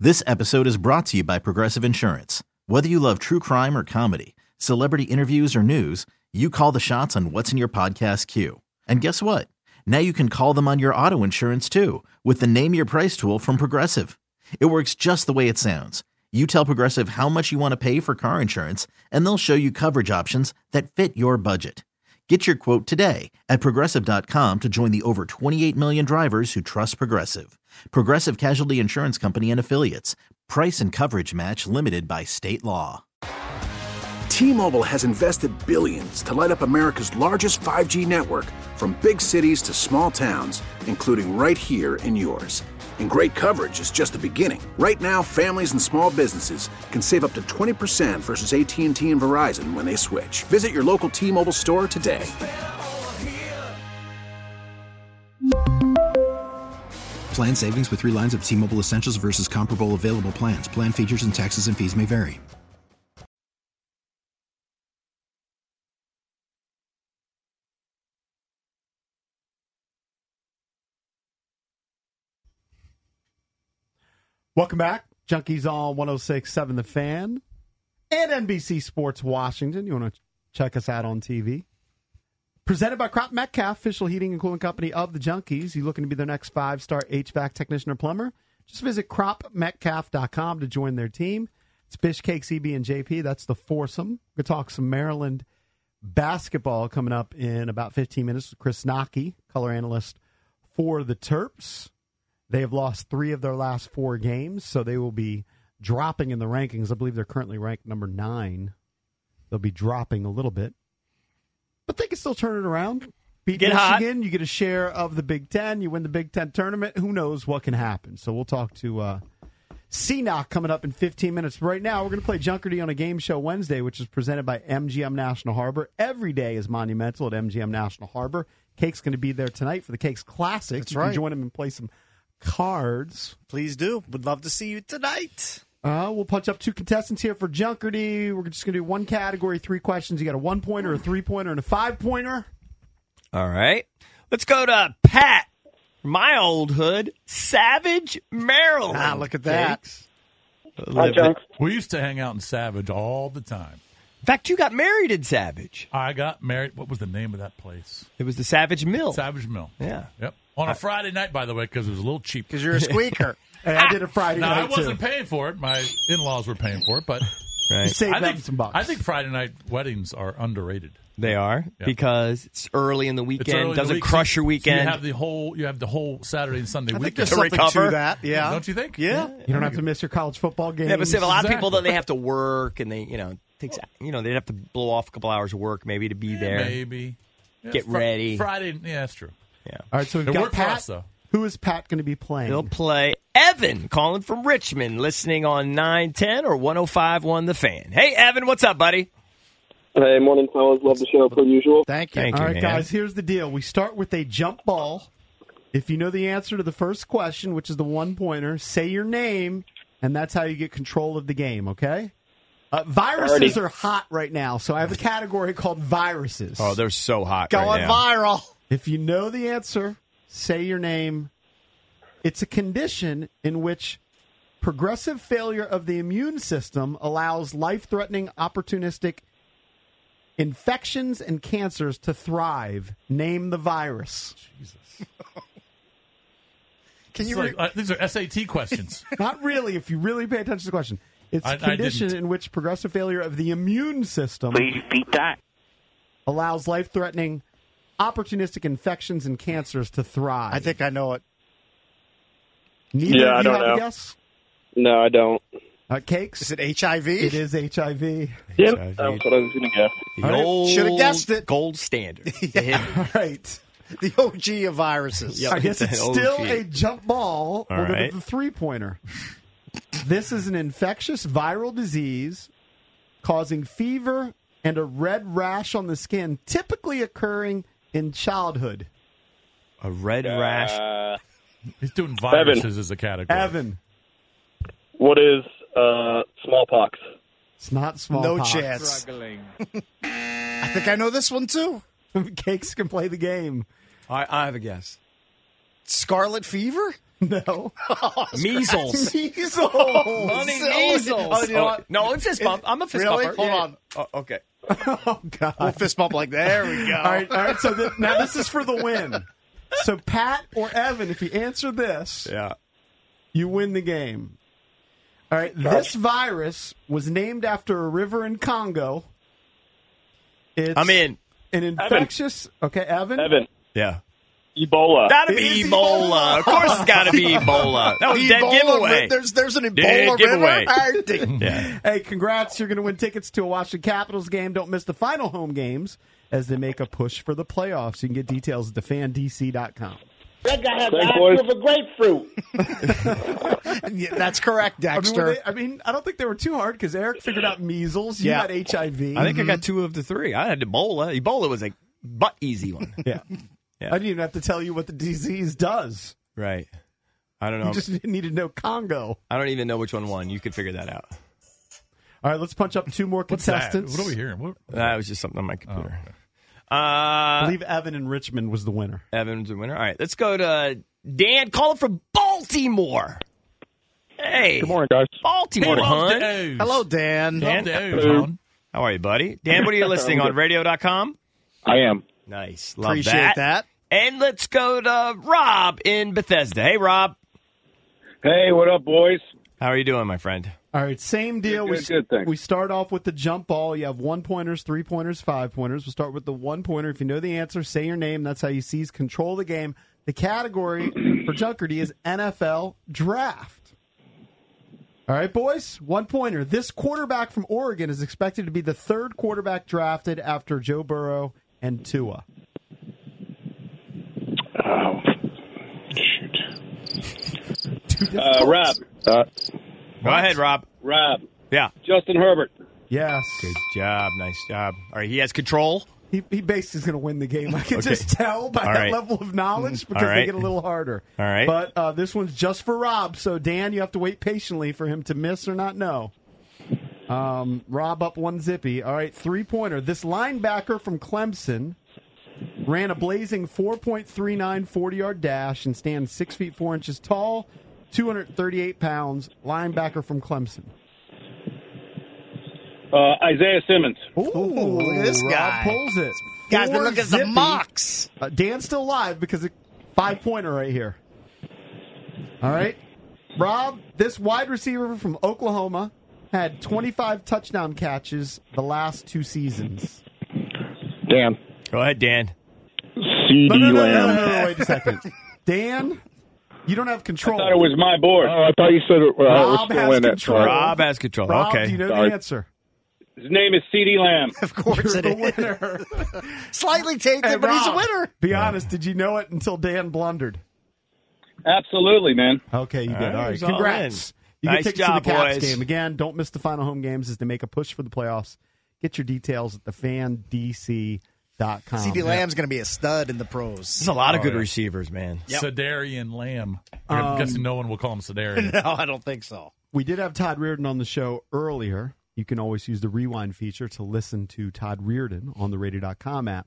This episode is brought to you by Progressive Insurance. Whether you love true crime or comedy, celebrity interviews or news, you call the shots on what's in your podcast queue. And guess what? Now you can call them on your auto insurance too with the Name Your Price tool from Progressive. It works just the way it sounds. You tell Progressive how much you want to pay for car insurance, and they'll show you coverage options that fit your budget. Get your quote today at Progressive.com to join the over 28 million drivers who trust Progressive. Progressive Casualty Insurance Company and Affiliates. Price and coverage match limited by state law. T-Mobile has invested billions to light up America's largest 5G network, from big cities to small towns, including right here in yours. And great coverage is just the beginning. Right now, families and small businesses can save up to 20% versus AT&T and Verizon when they switch. Visit your local T-Mobile store today. Plan savings with 3 lines of T-Mobile Essentials versus comparable available plans. Plan features and taxes and fees may vary. Welcome back. Junkies on 106.7 The Fan and NBC Sports Washington. You want to check us out on TV. Presented by Crop Metcalf, official heating and cooling company of the Junkies. You looking to be their next 5-star HVAC technician or plumber? Just visit cropmetcalf.com to join their team. It's Bish, Cake, CB, and JP. That's the foursome. We're going to talk some Maryland basketball coming up in about 15 minutes with Chris Nockey, color analyst for the Terps. They have lost 3 of their last 4 games, so they will be dropping in the rankings. I believe they're currently ranked number 9. They'll be dropping a little bit. But they can still turn it around. Beat Michigan, hot. You get a share of the Big Ten. You win the Big Ten tournament. Who knows what can happen? So we'll talk to CNOC coming up in 15 minutes. But right now, we're going to play Junkerty on a Game Show Wednesday, which is presented by MGM National Harbor. Every day is monumental at MGM National Harbor. Cake's going to be there tonight for the Cakes Classic. That's you right. can join him and play some cards. Please do. Would love to see you tonight. We'll punch up 2 contestants here for Junkerty. We're just going to do one category, 3 questions. You got a 1-pointer, a 3-pointer, and a 5-pointer. All right. Let's go to Pat, my old hood, Savage, Maryland. Ah, look at that. Hi, Junk. We used to hang out in Savage all the time. In fact, you got married in Savage. I got married. What was the name of that place? It was the Savage Mill. Savage Mill. Yeah. Yep. On a Friday night, by the way, because it was a little cheap. Because you're a squeaker. Hey, I did a Friday No, night, I wasn't too. paying for it. My in-laws were paying for it, but You saved them some bucks. I think Friday night weddings are underrated. They are, because it's early in the It's weekend. early in the Doesn't week, crush your so weekend. you have the whole Saturday and Sunday I think weekend there's To something recover. to that. Yeah. Don't you think? Yeah. You don't have to miss your college football game. Yeah, but see, a lot of people, Exactly. though, they have to work, and they, takes, they'd have to blow off a couple hours of work maybe to be there. Maybe. Yeah, Get ready. Friday, yeah, that's true. Yeah. All right, so we've It got worked for Pat. us, though. Who is Pat going to be playing? He'll play Evan, calling from Richmond, listening on 910 or 105.1 The Fan. Hey, Evan, what's up, buddy? Hey, morning, fellas. Love the show, per usual. Thank you. Thank All you, right, man. guys, here's the deal. We start with a jump ball. If you know the answer to the first question, which is the 1-pointer, say your name, and that's how you get control of the game, okay? Viruses are hot right now, so I have a category called viruses. Oh, they're so hot Going right now. viral. If you know the answer, say your name. It's a condition in which progressive failure of the immune system allows life-threatening, opportunistic infections and cancers to thrive. Name the virus. Can you It's like, these are SAT questions. Not really, if you really pay attention to the question. It's a I condition didn't. in which progressive failure of the immune system Please repeat that. allows life-threatening, opportunistic infections and cancers to thrive. I think I know it. Neither Yeah, I of you don't have know. a guess? No, I don't. Cakes? Is it HIV? It is HIV. Yep, HIV. that's what I was going to guess. The old Should've guessed it. gold standard. All right. The OG of viruses. Yep. I guess it's it's an still OG. a jump ball. All We're going right. to the 3-pointer. This is an infectious viral disease causing fever and a red rash on the skin, typically occurring in childhood. A red rash. He's doing viruses as a category. Evan. What is smallpox? It's not No smallpox. chance. I think I know this one, too. Cakes can play the game. I have a guess. Scarlet fever? No. Measles. Measles. Money measles. Oh, you know what? No, it's fist bump. I'm a fist Really? bumper. Hold Yeah. on. Oh, okay. Oh, God. We'll fist bump like, there we go. All right. So now this is for the win. So Pat or Evan, if you answer this, Yeah. you win the game. All right. This virus was named after a river in Congo. It's I'm in. an infectious. Okay, Evan. Yeah. Ebola. Gotta It be is Ebola. Ebola. Of course it's gotta be Ebola. That was The dead Ebola giveaway. ri- There's an Dead Ebola giveaway. river. Yeah. Hey, congrats. You're going to win tickets to a Washington Capitals game. Don't miss the final home games as they make a push for the playoffs. You can get details at thefandc.com. That guy has Thanks, the boys. IQ of a grapefruit. Yeah, that's correct, Dexter. I don't think they were too hard because Eric figured out measles. You Yeah. got HIV. I think I got 2 of the 3. I had Ebola. Ebola was a butt easy one. Yeah. I didn't even have to tell you what the disease does. Right. I don't know. You just need to know Congo. I don't even know which one won. You could figure that out. All right, let's punch up 2 more What's that? contestants. What are we hearing? What? That was just something on my computer. I believe Evan in Richmond was the winner. Evan's the winner. All right, let's go to Dan calling from Baltimore. Hey. Good morning, guys. Baltimore, hon. Hello, Dan. Dan. Dan. How are you, buddy? Dan, what are you listening on radio.com? I am. Nice. Love Appreciate that. And let's go to Rob in Bethesda. Hey, Rob. Hey, what up, boys? How are you doing, my friend? All right, same deal. Good, thanks. We start off with the jump ball. You have 1-pointers, 3-pointers, 5-pointers. We'll start with the 1-pointer. If you know the answer, say your name. That's how you seize control of the game. The category for Junkerty is NFL Draft. All right, boys, 1-pointer. This quarterback from Oregon is expected to be the 3rd quarterback drafted after Joe Burrow and Tua. Oh, shoot. Rob. Go ahead, Rob. Rob. Yeah. Justin Herbert. Yes. Good job. Nice job. All right, he has control. He basically is going to win the game. I can Okay. just tell by All that right. level of knowledge because All right. they get a little harder. All right. But this one's just for Rob. So, Dan, you have to wait patiently for him to miss or not know. Rob up 1-0. All right, 3-pointer. This linebacker from Clemson ran a blazing 4.39 40-yard dash and stands 6 feet 4 inches tall, 238 pounds, linebacker from Clemson. Isaiah Simmons. Ooh, look at this Rob guy. pulls it. Guys, been 4 looking at the zippy. mocks. Dan's still alive because 5-pointer right here. All right. Rob, this wide receiver from Oklahoma had 25 touchdown catches the last 2 seasons. Dan. Go ahead, Dan. C.D. No, Lamb. wait a second. Dan, you don't have I control. thought it was my board. Oh, I thought you said it was Rob still has in it. control. Rob has control. Rob, Okay. do you know Sorry. the answer? His name is C.D. Lamb. Of course You're it the is. winner. Slightly tainted, Hey, but he's a Rob, winner. Be honest, did you know it until Dan blundered? Absolutely, man. Okay, you did. All right, All right, he's all congrats. You Nice get tickets job, to the Caps boys. game. Again, don't miss the final home games as they make a push for the playoffs. Get your details at thefandc.com. CD Lamb's going to be a stud in the pros. There's a lot of good yeah. receivers, man. Sedarian Lamb. I'm guessing no one will call him Sedarian. No, I don't think so. We did have Todd Reardon on the show earlier. You can always use the rewind feature to listen to Todd Reardon on the radio.com app.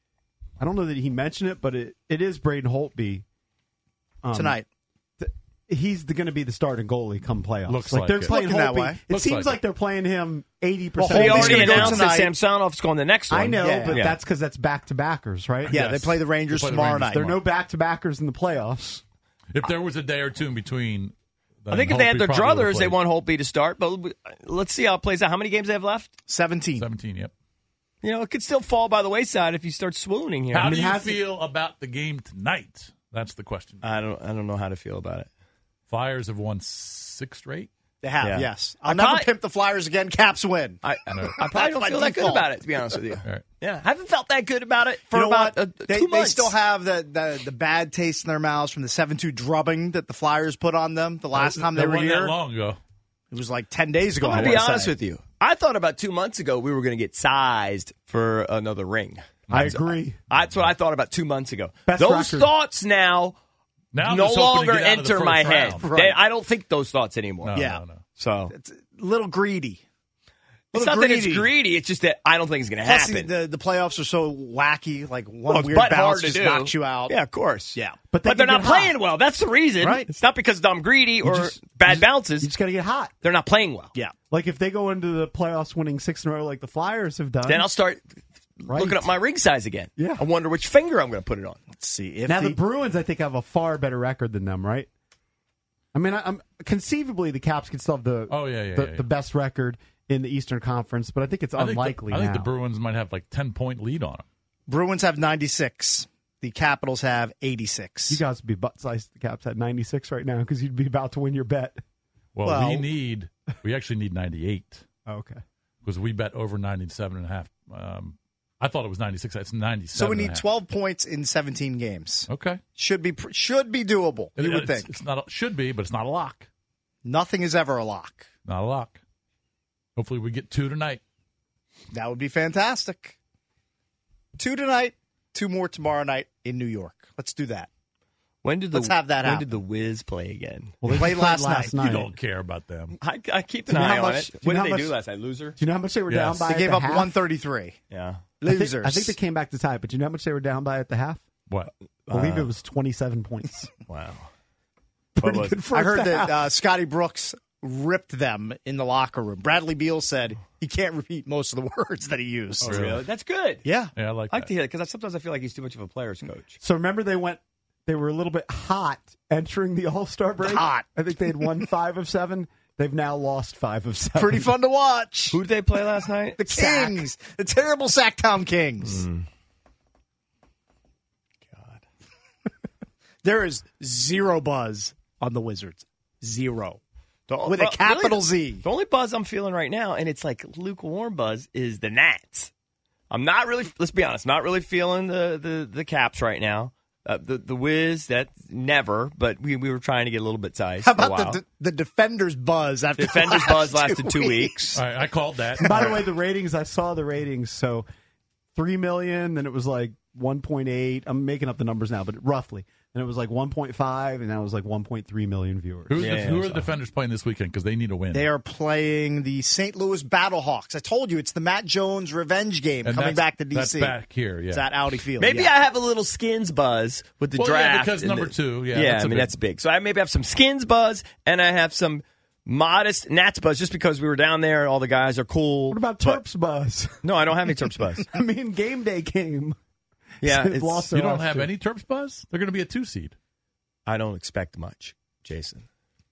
I don't know that he mentioned it, but it is Braden Holtby. Tonight. He's going to be the starting goalie come playoffs. Looks like like they're it. playing Looking that Holtby. way. It Looks seems like like they're playing him 80%. Well, They Holtby's already gonna go announced that tonight. Samsonov's going the next one. I know, Yeah. but Yeah. that's because that's back-to-backers, right? Yeah, Yes. they play the Rangers They play the tomorrow Rangers night. There are no back-to-backers in the playoffs. If there was a day or two in between, I think if they had Holtby their probably would've druthers, they played. want Holtby to start. But let's see how it plays out. How many games they have left? 17. 17, yep. You know, it could still fall by the wayside if you start swooning here. How do you has- feel about the game tonight? That's the question. I don't know how to feel about it. Flyers have won 6 straight. They have, Yeah. yes. I'll I never probably- pimp the Flyers again. Caps win. I probably don't my feel that good default. about it, to be honest with you. All right. Yeah, I haven't felt that good about it for You know about what? 2 They months. still have the bad taste in their mouths from the 7-2 drubbing that the Flyers put on them the last time they were wasn't here. that long ago. It was like 10 days ago. I'm going to be honest with you. I thought about 2 months ago we were going to get sized for another ring. I agree. That's what I thought about 2 months ago. Best Those record. thought now Now I'm no just hoping to longer get out of the enter my first head. round. Right. I don't think those thoughts anymore. No, Yeah. no. So It's a little greedy. it's Little not that it's greedy. It's just that I don't think it's going to Plus, happen. the playoffs are so wacky. Like one Well, it's weird butt hard bounce to just do. knocks you out. Yeah, of course. Yeah. But they're not playing well. That's the reason. Right. It's not because I'm greedy or bad bounces. You just got to get hot. They're not playing well. Yeah. Like if they go into the playoffs winning 6 in a row like the Flyers have done. Then I'll start looking up my ring size again. Yeah. I wonder which finger I'm going to put it on. Let's see. If Now the Bruins, I think, have a far better record than them, right? I mean, I'm conceivably the Caps could still have the best record in the Eastern Conference, but I think it's unlikely. I think the now. Bruins might have like 10-point lead on them. Bruins have 96. The Capitals have 86. You guys would be butt-sized. The Caps at 96 right now because you'd be about to win your bet. Well, we actually need 98. Okay. Because we bet over 97.5. I thought it was 96. It's 97. So we need 12 points in 17 games. Okay. Should be doable, you would think. It's not should be, but it's not a lock. Nothing is ever a lock. Not a lock. Hopefully we get 2 tonight. That would be fantastic. 2 tonight, 2 more tomorrow night in New York. Let's do that. Let's have that When happen. did the Wiz play again? Well, they played last night. You don't care about them. I keep an Do you know eye how on much- it. do you What know did how they do much- last night? Loser? Do you know how much they were Yes. down by? They at gave the up half? 133. Yeah. Losers. I think they came back to tie, but do you know how much they were down by at the half? What? I believe it was 27 points. Wow. Pretty was good it? first I heard half. that Scotty Brooks ripped them in the locker room. Bradley Beal said he can't repeat most of the words that he used. Oh, really? That's good. Yeah. Yeah, I like I like that. to hear that because sometimes I feel like he's too much of a player's coach. So remember they were a little bit hot entering the All-Star break. Hot. I think they had won 5 of 7. They've now lost 5 of 7. Pretty fun to watch. Who did they play last night? The Kings. The terrible Sacktown Kings. God. There is zero buzz on the Wizards. Zero. With Well, a capital really, Z. The only buzz I'm feeling right now, and it's like lukewarm buzz, is the Nats. I'm not really, let's be honest, not really feeling the Caps right now. The Wiz, that never, but we were trying to get a little bit sized. How for a about while. the Defenders buzz after the Defenders last buzz lasted 2 weeks. All right, I called that. By the way, the ratings, I saw the ratings. So 3 million, then it was like 1.8. I'm making up the numbers now, but roughly. Then it was like 1.5, and that was like 1.3 million viewers. Who are the Defenders playing this weekend? Because they need a win. They are playing the St. Louis Battlehawks. I told you, it's the Matt Jones revenge game And coming back to D.C. That's back here, yeah. It's at Audi Field. Maybe yeah. I have a little Skins buzz with the Well, yeah, draft. because and number the- 2, yeah, Yeah, that's I a mean, big- that's big. So I maybe have some Skins buzz, and I have some modest Nats buzz just because we were down there. All the guys are cool. What about But- Terps buzz? No, I don't have any Terps buzz. I mean, game day came. Yeah, They've it's- lost You their don't last have 2. any Terps buzz? They're going to be a 2 seed. I don't expect much, Jason.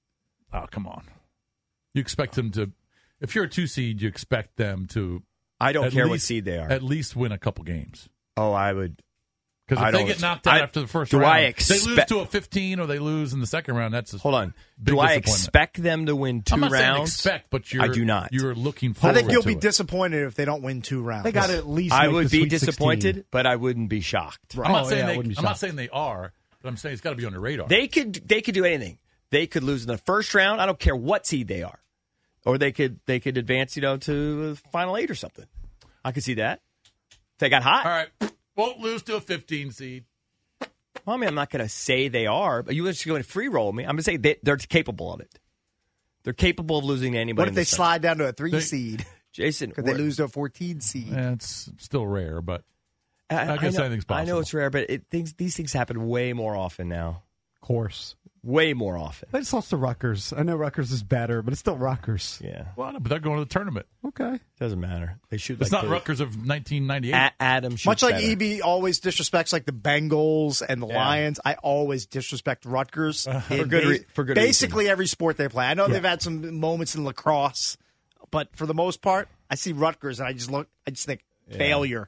Oh, come on. You expect them to, if you're a 2 seed, you expect them to. I don't at care what least- seed they are. At least win a couple games. Oh, I would. Because I if they don't get ex- knocked out I- after the first do round, I they lose expect- to a 15 or they lose in the second round. That's a Hold on. big Do I disappointment. expect them to win 2 I'm not saying rounds? expect, but I do not. You're looking I forward think you'll to be it. disappointed if they don't win 2 rounds. They got to at least I make would the be Sweet disappointed, 16. but I wouldn't be shocked. I'm not Oh, saying yeah, I wouldn't be I'm not shocked. saying they are, but I'm saying it's got to be on your radar. They could do anything. They could lose in the first round. I don't care what seed they are, or they could advance, to the final 8 or something. I could see that. If they got hot. All right, won't lose to a 15 seed. Well, I mean, I'm not going to say they are, but you just going to free roll me. I'm going to say they're capable of it. They're capable of losing to anybody. What if in they this slide down to a 3 They- seed? Jason, Could they lose to a 14 seed? Yeah, it's still rare, but I guess know, anything's I know possible. it's rare, but these things happen way more often now. Of course. Way more often. They just lost to Rutgers. I know Rutgers is better, but it's still Rutgers. Yeah. well, no, but they're going to the tournament. Okay. Doesn't matter. They shoot It's like not the- Rutgers of 1998. Adam shoots Much like better. EB always disrespects like the Bengals and the Lions, I always disrespect Rutgers in for good basically every sport they play. I know they've had some moments in lacrosse, but for the most part, I see Rutgers and I just think failure,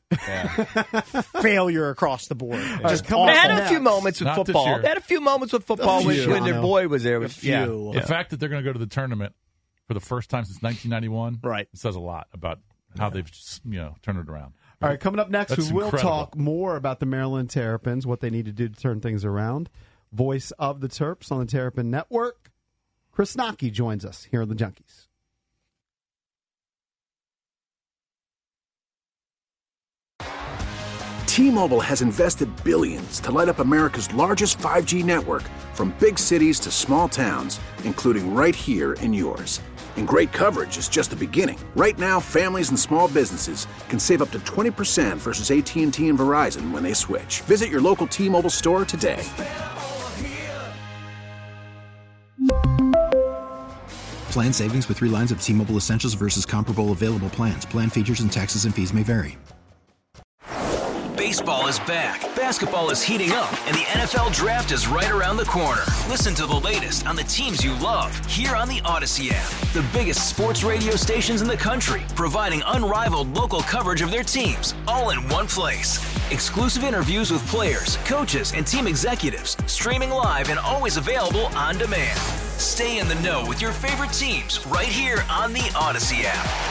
failure across the board. Just come awful. They had a Next. few moments with Not this football. year. They had a few moments with football when few. their boy was there. few. The fact that they're going to go to the tournament for the first time since 1991 Right. says a lot about how they've turned it around. All right, coming up next, That's we will incredible. talk more about the Maryland Terrapins, what they need to do to turn things around. Voice of the Terps on the Terrapin Network. Chris Nockey joins us here on the Junkies. T-Mobile has invested billions to light up America's largest 5G network, from big cities to small towns, including right here in yours. And great coverage is just the beginning. Right now, families and small businesses can save up to 20% versus AT&T and Verizon when they switch. Visit your local T-Mobile store today. Plan savings with 3 lines of T-Mobile Essentials versus comparable available plans. Plan features and taxes and fees may vary. Baseball is back, basketball is heating up, and the NFL Draft is right around the corner. Listen to the latest on the teams you love here on the Odyssey app. The biggest sports radio stations in the country, providing unrivaled local coverage of their teams, all in one place. Exclusive interviews with players, coaches, and team executives, streaming live and always available on demand. Stay in the know with your favorite teams right here on the Odyssey app.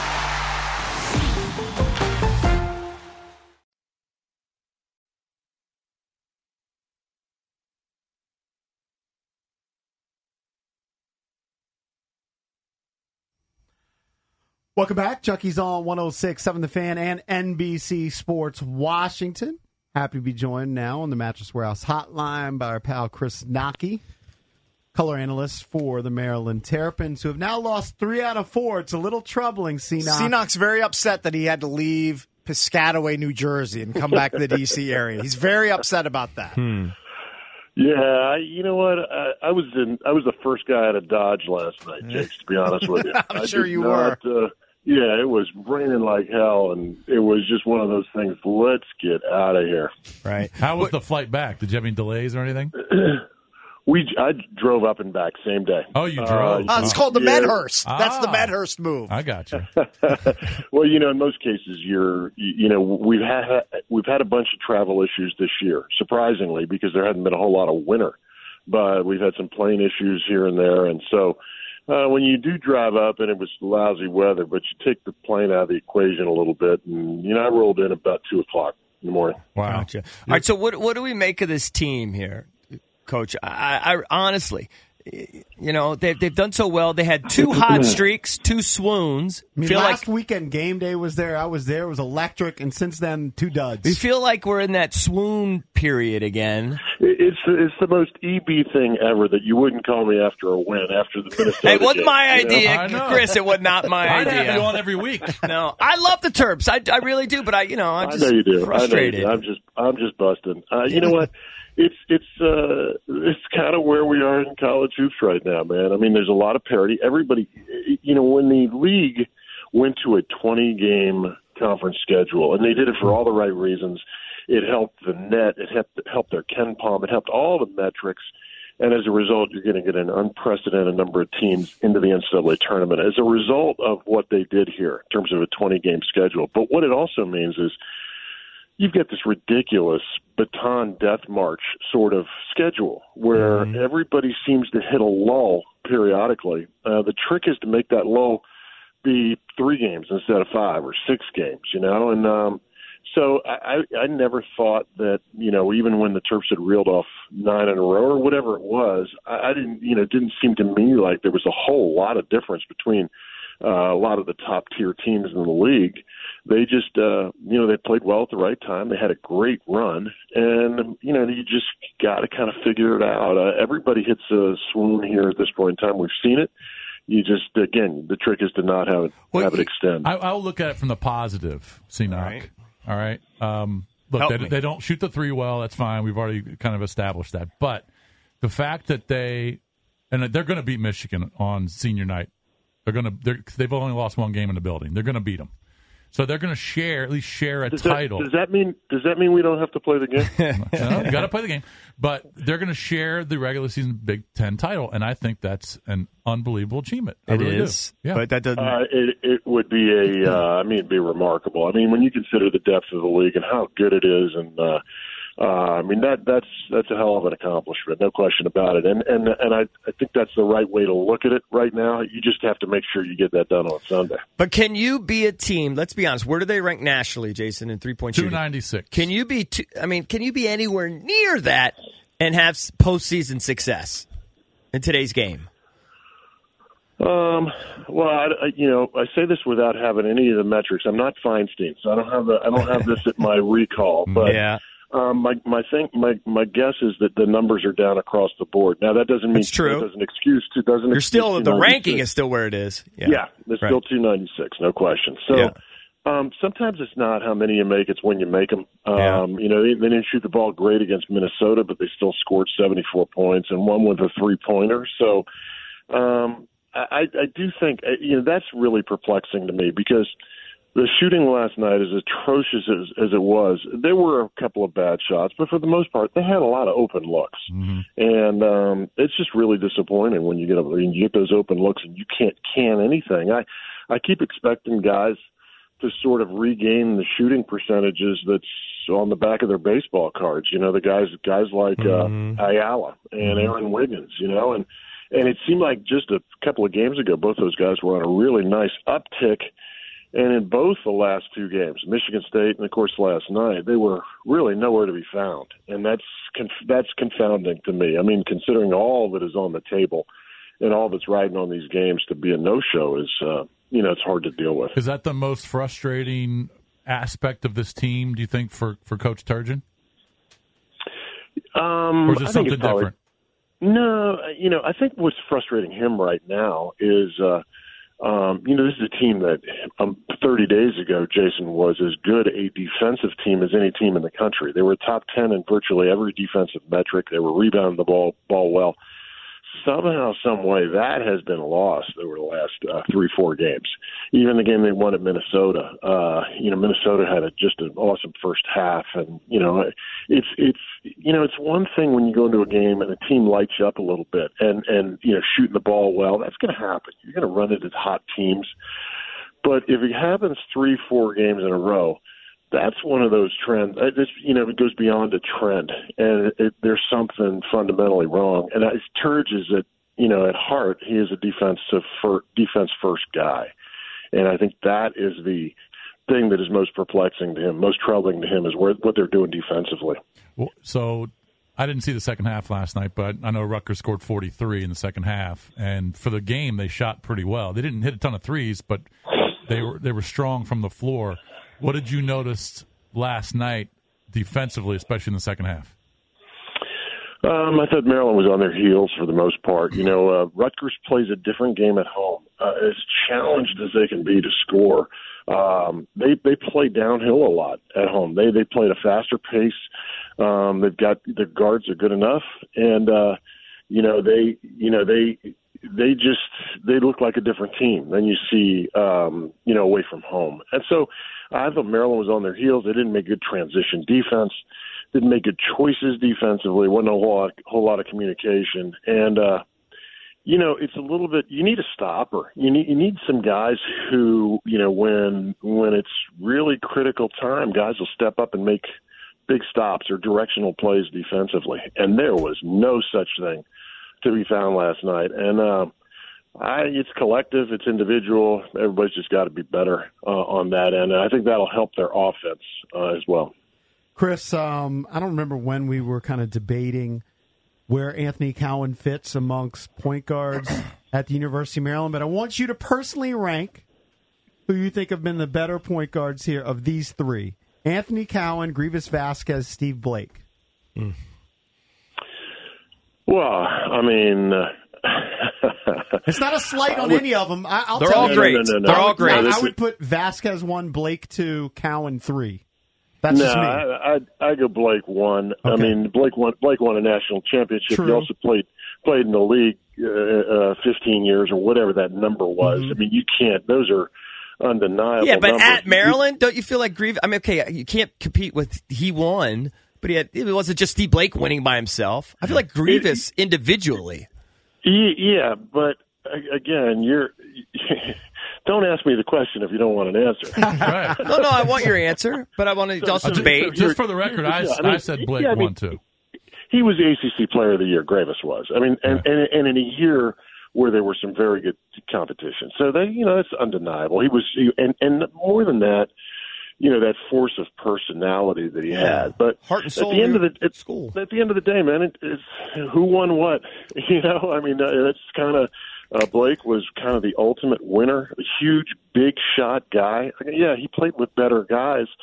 Welcome back. Chucky's on 106.7 The Fan and NBC Sports Washington. Happy to be joined now on the Mattress Warehouse hotline by our pal Chris Naki, color analyst for the Maryland Terrapins, who have now lost 3 out of 4. It's a little troubling, C-Knock. C-Knock's very upset that he had to leave Piscataway, New Jersey, and come back to the D.C. area. He's very upset about that. Yeah, you know what? I was the first guy out of Dodge last night, Jakes, to be honest with you. I'm sure you were. Yeah, it was raining like hell, and it was just one of those things, let's get out of here. Right. How was the flight back? Did you have any delays or anything? I drove up and back same day. Oh, you drove? It's called the Medhurst. That's the Medhurst move. I got you. Well, in most cases, we've had a bunch of travel issues this year, surprisingly, because there hadn't been a whole lot of winter. But we've had some plane issues here and there, and so when you do drive up and it was lousy weather, but you take the plane out of the equation a little bit, and I rolled in about 2:00 in the morning. Wow. Gotcha. All right, so what do we make of this team here, Coach? I honestly, they've done so well. They had 2 hot streaks, 2 swoons. Last weekend game day was there. I was there. It was electric, and since then 2 duds. We feel like we're in that swoon period again. It's the most EB thing ever that you wouldn't call me after a win after the Minnesota It wasn't game, my idea, Chris. It was not my idea. I'd have you on every week. No, I love the Terps. I really do, but I'm just I know you do. frustrated. I'm just busting. You know what? It's kind of where we are in college hoops right now, man. I mean, there's a lot of parity. Everybody, when the league went to a 20-game conference schedule, and they did it for all the right reasons, it helped the net, it helped their Ken Palm, it helped all the metrics, and as a result, you're going to get an unprecedented number of teams into the NCAA tournament as a result of what they did here in terms of a 20-game schedule. But what it also means is you've got this ridiculous baton death march sort of schedule where everybody seems to hit a lull periodically. The trick is to make that lull be 3 games instead of 5 or 6 games, and so I never thought that, even when the Terps had reeled off 9 in a row or whatever it was, I didn't, it didn't seem to me like there was a whole lot of difference between a lot of the top tier teams in the league. They just, they played well at the right time. They had a great run, and, you just got to kind of figure it out. Everybody hits a swoon here at this point in time. We've seen it. You just, again, the trick is to not have it extend. I'll look at it from the positive, C-Knock. All right. Look, they don't shoot the 3 well. That's fine. We've already kind of established that. But the fact that they're going to beat Michigan on senior night. They've only lost 1 game in the building. They're going to beat them. So they're going to at least share a title. Does that mean we don't have to play the game? No, you got to play the game. But they're going to share the regular season Big Ten title, and I think that's an unbelievable achievement. It is. Yeah. But that doesn't. It would be it'd be remarkable. I mean, when you consider the depth of the league and how good it is, and that's a hell of an accomplishment, no question about it. And I think that's the right way to look at it right now. You just have to make sure you get that done on Sunday. But can you be a team? Let's be honest. Where do they rank nationally, Jason, in 3-point shooting? 296. Can you be? Can you be anywhere near that and have postseason success in today's game? Well, I say this without having any of the metrics. I'm not Feinstein, so I don't have this at my recall. But yeah. My guess is that the numbers are down across the board. Now that doesn't mean That's true. That doesn't excuse. You're still the ranking is still where it is. Yeah, it's still 296, no question. So sometimes it's not how many you make; it's when you make them. You know, they didn't shoot the ball great against Minnesota, but they still scored 74 points and won with a 3-pointer. So I do think that's really perplexing to me because. The shooting last night, as atrocious as it was, there were a couple of bad shots, but for the most part, they had a lot of open looks, and it's just really disappointing when you get those open looks and you can't can anything. I keep expecting guys to sort of regain the shooting percentages that's on the back of their baseball cards. You know, the guys like Ayala and Aaron Wiggins. You know, and it seemed like just a couple of games ago, both those guys were on a really nice uptick. And in both the last two games, Michigan State and, of course, last night, they were really nowhere to be found. And that's confounding to me. I mean, considering all that is on the table and all that's riding on these games, to be a no-show is, it's hard to deal with. Is that the most frustrating aspect of this team, do you think, for Coach Turgeon? Or is it something different? No, I think what's frustrating him right now is this is a team that 30 days ago, Jason, was as good a defensive team as any team in the country. They were top 10 in virtually every defensive metric. They were rebounding the ball well. Somehow, some way, that has been lost over the last 3-4 games. Even the game they won at Minnesota, Minnesota had just an awesome first half, and it's one thing when you go into a game and the team lights you up a little bit, and shooting the ball well. That's going to happen. You're going to run into hot teams, but if it happens 3-4 games in a row, that's one of those trends. It goes beyond a trend, and there's something fundamentally wrong. And Turge is at heart, he is a defense first guy, and I think that is the thing that is most perplexing to him, most troubling to him, is what they're doing defensively. Well, so I didn't see the second half last night, but I know Rutgers scored 43 in the second half, and for the game they shot pretty well. They didn't hit a ton of threes, but they were strong from the floor. What did you notice last night defensively, especially in the second half? I thought Maryland was on their heels for the most part. Rutgers plays a different game at home. As challenged as they can be to score, they play downhill a lot at home. They play at a faster pace. They've got their guards are good enough, and they look like a different team than you see away from home. And so I thought Maryland was on their heels. They didn't make good transition defense, didn't make good choices defensively, wasn't a whole lot of communication. And it's a little bit, you need a stopper. You need some guys who, when it's really critical time, guys will step up and make big stops or directional plays defensively. And there was no such thing to be found last night. And it's collective, it's individual. Everybody's just got to be better on that end. And I think that'll help their offense as well. Chris, I don't remember when we were kind of debating where Anthony Cowan fits amongst point guards at the University of Maryland, but I want you to personally rank who you think have been the better point guards here of these three. Anthony Cowan, Grievous Vasquez, Steve Blake. Well, I mean... it's not a slight on any of them. They're all great. No. They're all great. I would put Vasquez 1, Blake 2, Cowan 3. That's just me. I go Blake 1. Okay. I mean, Blake won a national championship. True. He also played in the league 15 years or whatever that number was. I mean, you can't. Those are undeniable. Yeah, but numbers. At Maryland, don't you feel like Grievous? I mean, okay, you can't compete with he won, but it wasn't just Steve Blake winning by himself. I feel like Grievous individually. Yeah, but again, don't ask me the question if you don't want an answer. Right. No, I want your answer, but I want to also debate. Just for the record, I said Blake 1, too. He was the ACC Player of the Year, Grievous was. I mean, and in a year where there was some very good competition. So that's undeniable. He was, and more than that, that force of personality that he had. But heart and soul at the end of the day, man, it's who won what? I mean, that's kind of Blake was kind of the ultimate winner, a huge, big shot guy. Yeah, he played with better guys,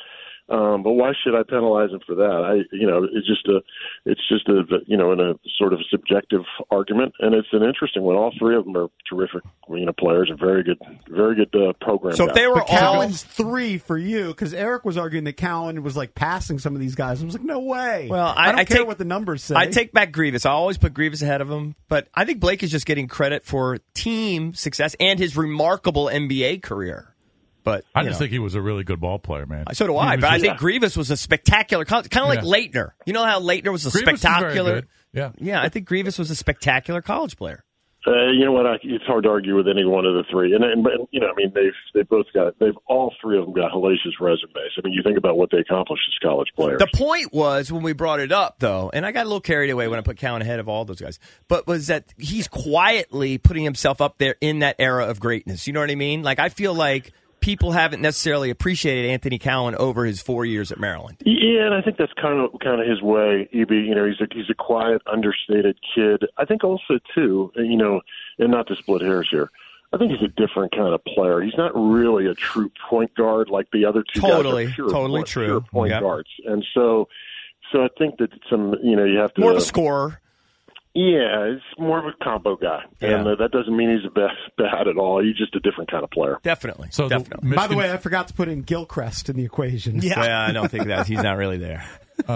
But why should I penalize him for that? It's just a in a sort of subjective argument, and it's an interesting one. All three of them are terrific, players and very good program. So if they were but Cowan's 3 for you, because Eric was arguing that Cowan was like passing some of these guys. I was like, no way. Well, I don't care what the numbers say. I take back Grievous. I always put Grievous ahead of him, but I think Blake is just getting credit for team success and his remarkable NBA career. But I just think he was a really good ball player, man. So do I. But I think Grievous was a spectacular, kind of like Leitner. You know how Leitner was a Grievous spectacular. Is very good. Yeah. I think Grievous was a spectacular college player. You know what? It's hard to argue with any one of the three, and they've all three of them got hellacious resumes. I mean, you think about what they accomplished as college players. The point was when we brought it up, though, and I got a little carried away when I put Cowan ahead of all those guys, but was that he's quietly putting himself up there in that era of greatness. You know what I mean? Like I feel like people haven't necessarily appreciated Anthony Cowan over his 4 years at Maryland. Yeah, and I think that's kind of his way. EB, he's a quiet, understated kid. I think also too, and not to split hairs here, I think he's a different kind of player. He's not really a true point guard like the other two guys are pure point guards. And so I think that you have to more of a scorer. Yeah, it's more of a combo guy, and that doesn't mean he's bad at all. He's just a different kind of player. Definitely. So definitely. By the way, I forgot to put in Gilchrist in the equation. Yeah, I don't think that he's not really there.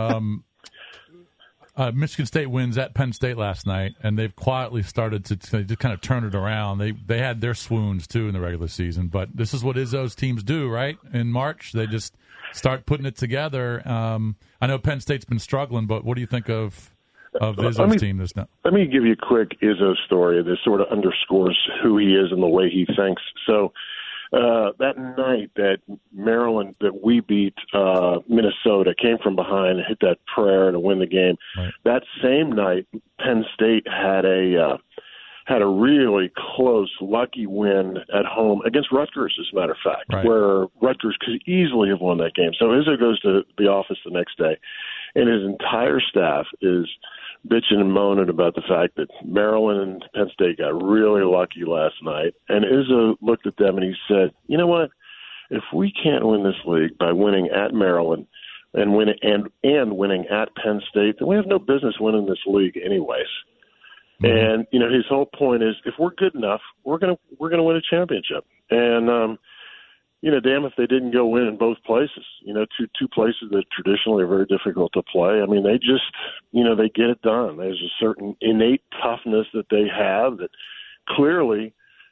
Michigan State wins at Penn State last night, and they've quietly started to kind of turn it around. They had their swoons too in the regular season, but this is what Izzo's teams do, right? In March, they just start putting it together. I know Penn State's been struggling, but what do you think of Izzo's team this now? Let me give you a quick Izzo story that sort of underscores who he is and the way he thinks. So that night that Maryland, that we beat Minnesota, came from behind and hit that prayer to win the game. Right. That same night, Penn State had a really close, lucky win at home against Rutgers, as a matter of fact, right, where Rutgers could easily have won that game. So Izzo goes to the office the next day, and his entire staff is bitching and moaning about the fact that Maryland and Penn State got really lucky last night. And Izzo looked at them and he said, you know what? If we can't win this league by winning at Maryland and winning at Penn State, then we have no business winning this league anyways. Mm-hmm. And his whole point is, if we're good enough, we're gonna win a championship. And damn if they didn't go win in both places. Two places that traditionally are very difficult to play. I mean, they just they get it done. There's a certain innate toughness that they have that clearly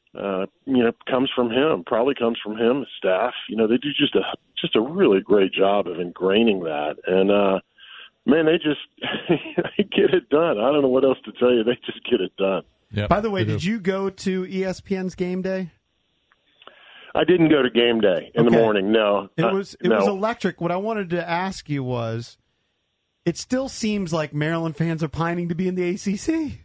comes from him. Probably comes from him, his staff. They do just a really great job of ingraining that. And man, they just they get it done. I don't know what else to tell you. They just get it done. Yep, by the way, did you go to ESPN's game day? I didn't go to game day in the morning. No, it was electric. What I wanted to ask you was, it still seems like Maryland fans are pining to be in the ACC.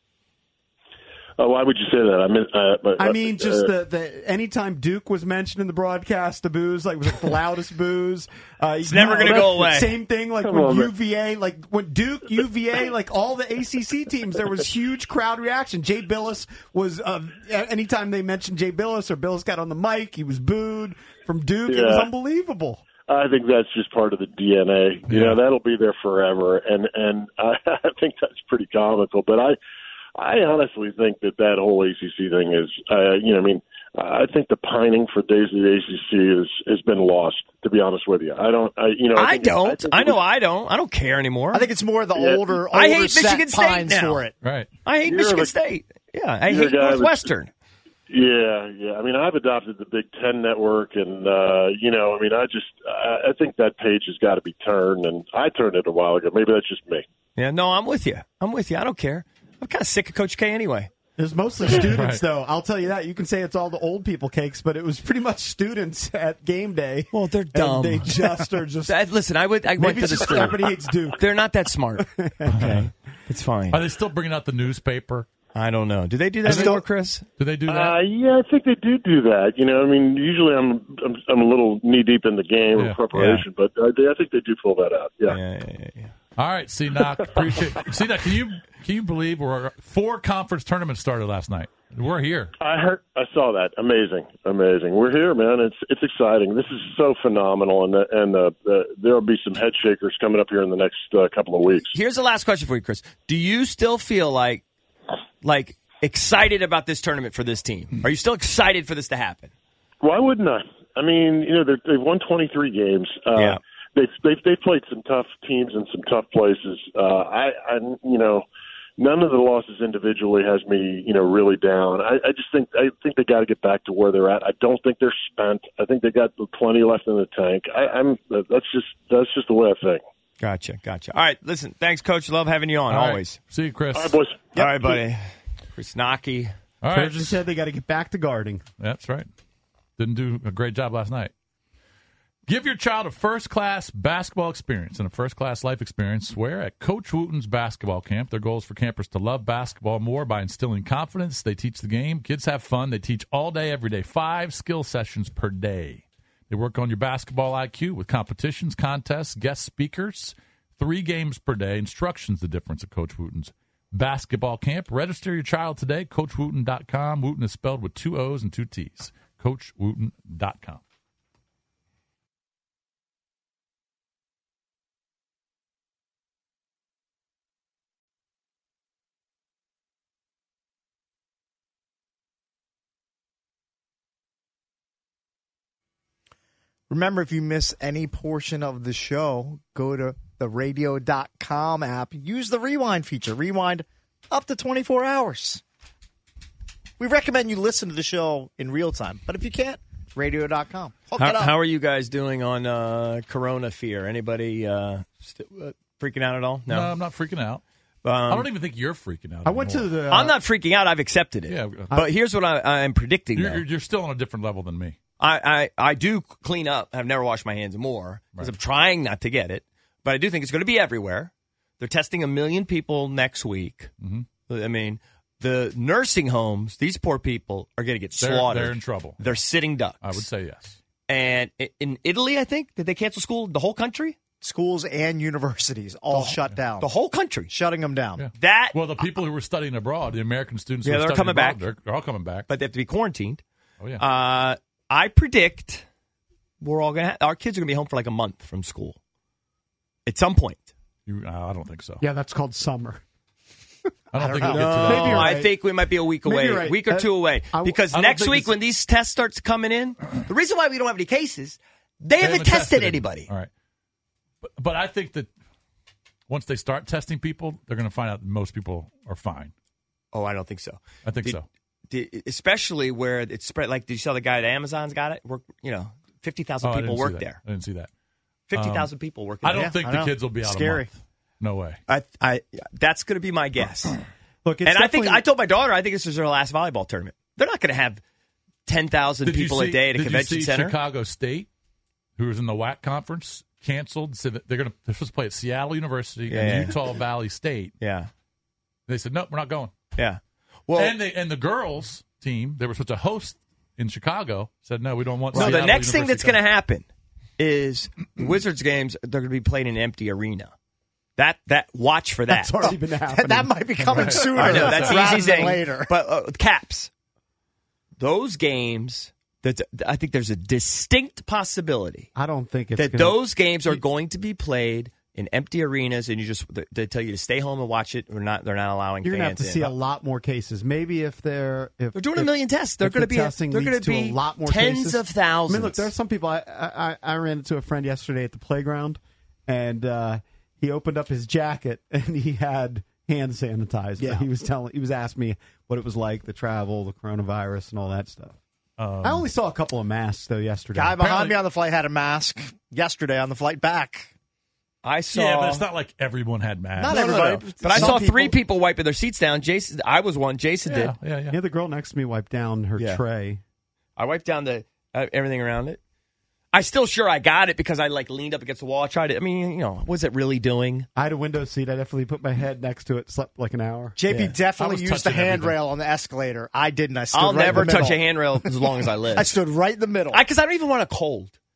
Oh, why would you say that? I mean, just the anytime Duke was mentioned in the broadcast, the boos was the loudest boos. It's never going to go away. Same thing when UVA, when Duke, UVA, all the ACC teams, there was huge crowd reaction. Jay Billis was anytime they mentioned Jay Billis or Billis got on the mic, he was booed from Duke. Yeah. It was unbelievable. I think that's just part of the DNA. That'll be there forever, and I think that's pretty comical. But I honestly think that whole ACC thing is, I think the pining for days of the ACC has been lost, to be honest with you. I don't care anymore. I think it's more the older I hate Michigan State now. For it. Right. I hate Michigan State. Yeah, I hate Northwestern. Yeah. I mean, I've adopted the Big Ten network, and I think that page has got to be turned, and I turned it a while ago. Maybe that's just me. Yeah, no, I'm with you. I don't care. I'm kind of sick of Coach K anyway. It was mostly students, though. I'll tell you that. You can say it's all the old people cakes, but it was pretty much students at game day. Well, they're dumb. They just are just. Listen, I went to the school. Everybody hates Duke. They're not that smart. Okay, it's fine. Are they still bringing out the newspaper? I don't know. Do they do that anymore, Chris? Do they do that? Yeah, I think they do that. Usually I'm a little knee deep in the game or preparation, but I think they do pull that out. Yeah. All right, C-Knock. Appreciate C-Knock, can you believe we're 4 conference tournaments started last night? We're here. I saw that. Amazing. We're here, man. It's exciting. This is so phenomenal, and there'll be some head shakers coming up here in the next couple of weeks. Here's the last question for you, Chris. Do you still feel like excited about this tournament for this team? Are you still excited for this to happen? Why wouldn't I? I mean, they've won 23 games. Yeah. They've played some tough teams in some tough places. None of the losses individually has me, really down. I think they got to get back to where they're at. I don't think they're spent. I think they got plenty left in the tank. That's just the way I think. Gotcha. All right, listen, thanks, Coach. Love having you on, always. See you, Chris. All right, boys. All right, buddy. Chris Knocky. All right. Coach said they got to get back to guarding. That's right. Didn't do a great job last night. Give your child a first-class basketball experience and a first-class life experience. Swear at Coach Wooten's basketball camp. Their goal is for campers to love basketball more by instilling confidence. They teach the game. Kids have fun. They teach all day, every day. 5 skill sessions per day. They work on your basketball IQ with competitions, contests, guest speakers. 3 games per day. Instruction's the difference at Coach Wooten's basketball camp. Register your child today. CoachWooten.com. Wooten is spelled with 2 O's and 2 T's. CoachWooten.com. Remember, if you miss any portion of the show, go to the radio.com app. Use the rewind feature. Rewind up to 24 hours. We recommend you listen to the show in real time. But if you can't, radio.com. How are you guys doing on Corona fear? Anybody freaking out at all? No, I'm not freaking out. I don't even think you're freaking out. I'm not freaking out. I've accepted it. Yeah, but here's what I'm predicting. You're still on a different level than me. I do clean up. I've never washed my hands more because I'm trying not to get it. But I do think it's going to be everywhere. They're testing 1 million people next week. Mm-hmm. I mean, the nursing homes, these poor people are going to get slaughtered. They're in trouble. They're sitting ducks. I would say yes. And in Italy, I think, did they cancel school? The whole country? Schools and universities all shut down. The whole country. Shutting them down. Yeah. Well, the people who were studying abroad, the American students who were they're studying coming abroad, back. they're all coming back. But they have to be quarantined. Oh, yeah. I predict we're all going to our kids are going to be home for like a month from school at some point. I don't think so. Yeah, that's called summer. I don't think we'll know. get to that. Maybe you're right. I think we might be a week away, Right. a week or 2 away. Because next week when these tests starts coming in, the reason why we don't have any cases, they haven't tested anybody. All right. But I think that once they start testing people, they're going to find out that most people are fine. Oh, I don't think so. I think so. Especially where it's spread. Like, did you saw the guy at Amazon's got it? 50,000 people work there. I didn't see that. 50,000 people working there. I don't think the kids will be out a month. No way. That's going to be my guess. Look, and I told my daughter, I think this is her last volleyball tournament. They're not going to have 10,000 people a day at a convention center. Chicago State, who was in the WAC conference, canceled. Said that they're supposed to play at Seattle University and Utah Valley State. Yeah. They said, nope, we're not going. Yeah. Well, and the girls team, they were supposed to host in Chicago, said, no, we don't want No, Seattle the next thing that's University going to happen is Wizards games, they're going to be played in an empty arena. That watch for that. That's already been happening. That might be coming sooner. I know, that's rather easy than thing. later. But Caps, those games, I think there's a distinct possibility. I don't think it's that those games are going to be played in empty arenas, and they tell you to stay home and watch it. They're not allowing. You're fans gonna have to in. see a lot more cases. Maybe if they're doing 1 million tests, they're going to be a lot more tens cases. of thousands. I mean, look, there are some people. I ran into a friend yesterday at the playground, and he opened up his jacket and he had hand sanitizer. Yeah. He was asking me what it was like, the travel, the coronavirus, and all that stuff. I only saw a couple of masks though yesterday. Guy behind me on the flight had a mask yesterday on the flight back. I saw. Yeah, but it's not like everyone had masks. Not everybody. No. But I saw 3 people wiping their seats down. Jason, I was one. Jason did. Yeah. The girl next to me wiped down her tray. I wiped down the everything around it. I'm still sure I got it because I leaned up against the wall. I tried it. I mean, was it really doing? I had a window seat. I definitely put my head next to it. Slept like an hour. JP definitely used the handrail on the escalator. I didn't. I stood I'll right never in the touch a middle. handrail as long as I live. I stood right in the middle. Because I don't even want a cold.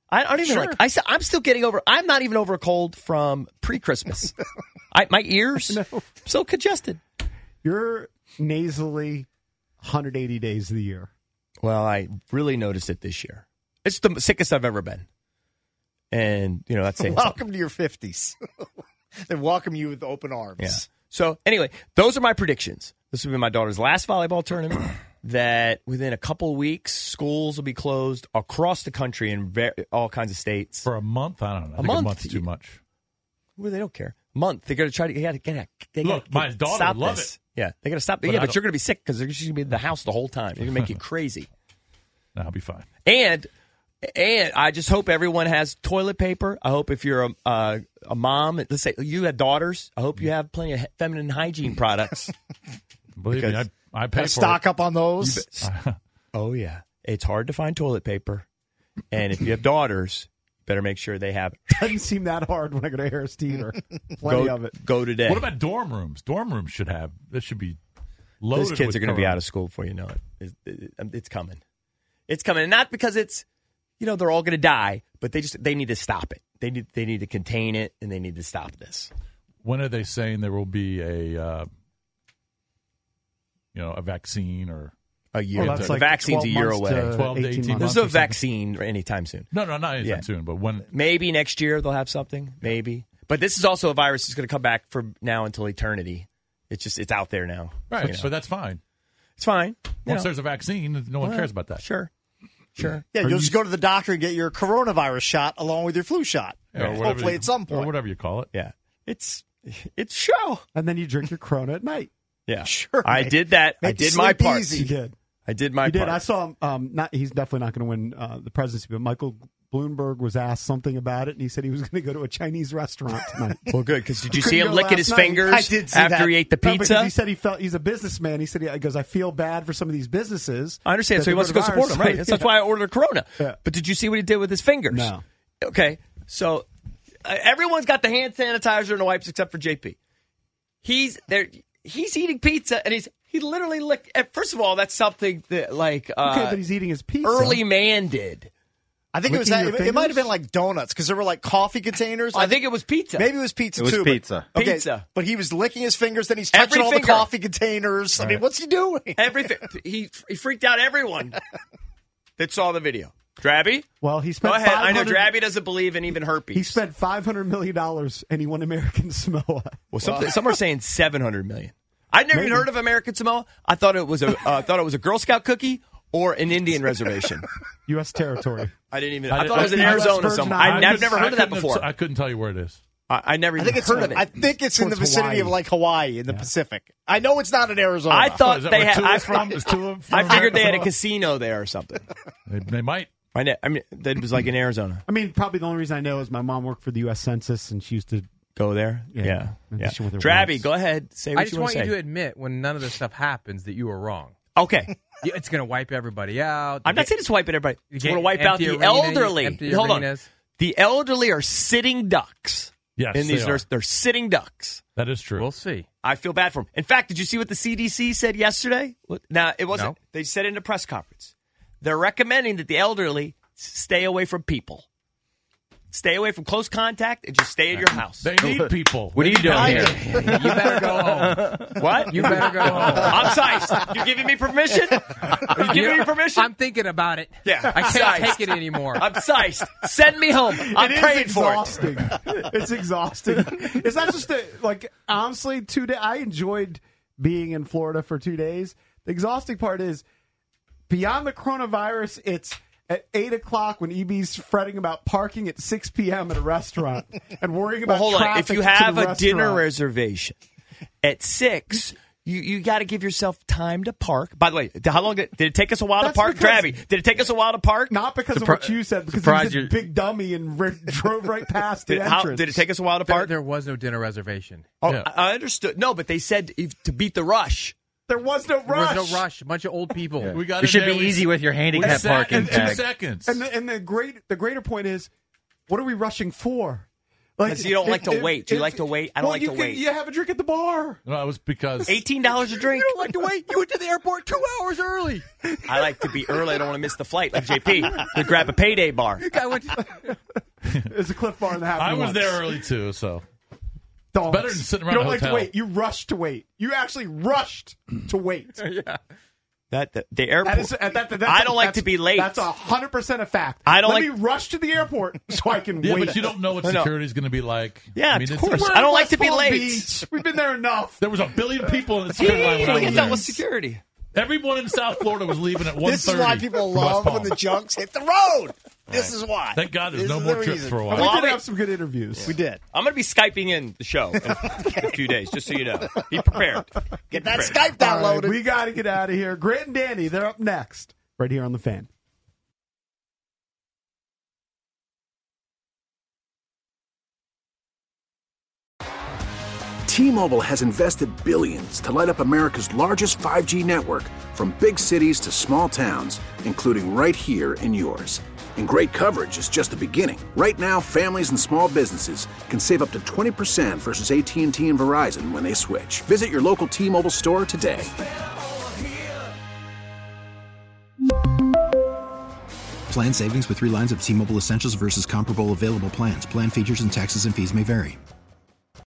I don't even I'm still getting over. I'm not even over a cold from pre-Christmas. My ears so congested. You're nasally 180 days of the year. Well, I really noticed it this year. It's the sickest I've ever been. And, that's saying welcome to your 50s. They welcome you with open arms. Yeah. So, anyway, those are my predictions. This will be my daughter's last volleyball tournament. That within a couple of weeks, schools will be closed across the country in all kinds of states. For a month? I don't know. I think a month's too much. Well, they don't care. A month. They're going to try to Look, my daughter would love it. Yeah, they got to stop. But you're going to be sick because they're just going to be in the house the whole time. They're going to make you crazy. No, I'll be fine. And I just hope everyone has toilet paper. I hope if you're a mom, let's say you have daughters, I hope you have plenty of feminine hygiene products. Believe me, I pay for stock up on those. Oh, yeah. It's hard to find toilet paper. And if you have daughters, better make sure they have it. Doesn't seem that hard when I go to Harris Teeter. Plenty of it. Go today. What about dorm rooms? Dorm rooms should have. This should be loaded. Those kids are going to be corona. out of school before you know it. It's coming. It's coming. And not because it's, they're all going to die, but they need to stop it. They need to contain it, and they need to stop this. When are they saying there will be a vaccine or a year? Well, that's the like vaccine's a year away. 12 to 18 months. There's no vaccine anytime soon. No, not anytime soon. But when maybe next year they'll have something. Maybe, but this is also a virus that's going to come back from now until eternity. It's out there now, right? So that's fine. It's fine. Once there's a vaccine, no one cares about that. Sure. Yeah, you'll just go to the doctor and get your coronavirus shot along with your flu shot. Yeah, hopefully at some point. Or whatever you call it. Yeah. It's show. And then you drink your Corona at night. Yeah. Sure. I did that. I did my part. You did. I did my part. You did. I saw him. He's definitely not going to win the presidency, but Michael Bloomberg was asked something about it, and he said he was going to go to a Chinese restaurant tonight. Well, good, because did you see him licking his fingers after he ate the pizza? No, he said he's a businessman. He said, he goes, I feel bad for some of these businesses. I understand, so he wants to go support them, right? That's why I ordered Corona. Yeah. But did you see what he did with his fingers? No. Okay, so everyone's got the hand sanitizer and the wipes except for JP. He's eating pizza, and he literally licked. First of all, that's something that okay, but he's eating his pizza. Early man did. I think it might have been like donuts because there were like coffee containers. I think it was pizza. Maybe it was pizza too. It was pizza. Okay, pizza. But he was licking his fingers, then he's touching all the coffee containers. Right. I mean, what's he doing? Everything. He freaked out everyone that saw the video. Drabby? Well, he spent. Go ahead. I know Drabby doesn't believe in even herpes. He spent $500 million and he won American Samoa. Well, some are saying $700 million. I'd never even heard of American Samoa. I thought it was a Girl Scout cookie or an Indian reservation. U.S. territory. I didn't even. I thought it was in Arizona somewhere. I've never heard of that before. I couldn't tell you where it is. I never even heard of it. I think it's in the vicinity of like Hawaii in the Pacific. I know it's not in Arizona. I thought they had. I figured they had a Samoa? casino there or something. They might. I mean, that was like in Arizona. I mean, probably the only reason I know is my mom worked for the U.S. Census and she used to go there. Yeah. Drabby, go ahead. Say what I just you want you to say. to admit when none of this stuff happens that you were wrong. Okay. It's going to wipe everybody out. I'm not saying it's wiping everybody. It's going to wipe out the empty elderly. Hold on. arenas. The elderly are sitting ducks. Yes, in these they're sitting ducks. That is true. We'll see. I feel bad for them. In fact, did you see what the CDC said yesterday? Now, it wasn't. No. They said in a press conference. They're recommending that the elderly stay away from people. Stay away from close contact and just stay in your house. They need people. What are you doing here? You better go home. What? You better go home. I'm sized. You giving me permission? Are you giving me permission? I'm thinking about it. Yeah. I can't take it anymore. I'm sized. Send me home. I'm praying for it. It's exhausting. It's not just honestly, 2 days. I enjoyed being in Florida for 2 days. The exhausting part is beyond the coronavirus, it's at 8 o'clock when EB's fretting about parking at 6 p.m. at a restaurant and worrying about hold on. traffic. If you have to the a dinner restaurant. reservation at 6, you got to give yourself time to park. By the way, how long did it take us a while to park? Drabby, did it take us a while to park? Not because of what you said, because he was a big dummy and drove right past the entrance. Did it take us a while to park? There was no dinner reservation. Oh, yeah. I understood. No, but they said to beat the rush. There was no rush. There was no rush. A bunch of old people. Yeah. We got. You should be easy with your handicap parking. In 2 seconds. And the greater point is, what are we rushing for? Because you don't like to wait. Do you like to wait? I don't like to wait. You have a drink at the bar. No, it was because $18 a drink. You don't like to wait. You went to the airport 2 hours early. I like to be early. I don't want to miss the flight, like JP. To grab a payday bar. I went to... There's a Cliff Bar in the half. I was there early too, so Dogs. better than sitting around You don't a like to hotel. wait. You rushed to wait. You actually rushed to wait. Yeah. The airport. I don't like to be late. That's 100% a fact. I don't Let like- me rush to the airport so I can Yeah, wait. but you don't know what security is going to be like. Yeah, I mean, of course. We're I don't in like to be West Palm late. Beach. We've been there enough. There was 1 billion people in the security line when I was That there. was security. Everyone in South Florida was leaving at 1:30. This is why people love when the junks hit the road. This is why. Thank God there's This no is more the trips reason. for a while. We did have some good interviews. We did. I'm going to be Skyping in the show in a few days, just so you know. Be prepared. Get that prepared. Skype All right, downloaded. we got to get out of here. Grant and Danny, they're up next, right here on The Fan. T-Mobile has invested billions to light up America's largest 5G network, from big cities to small towns, including right here in yours. And great coverage is just the beginning. Right now, families and small businesses can save up to 20% versus AT&T and Verizon when they switch. Visit your local T-Mobile store today. Plan savings with 3 lines of T-Mobile Essentials versus comparable available plans. Plan features and taxes and fees may vary.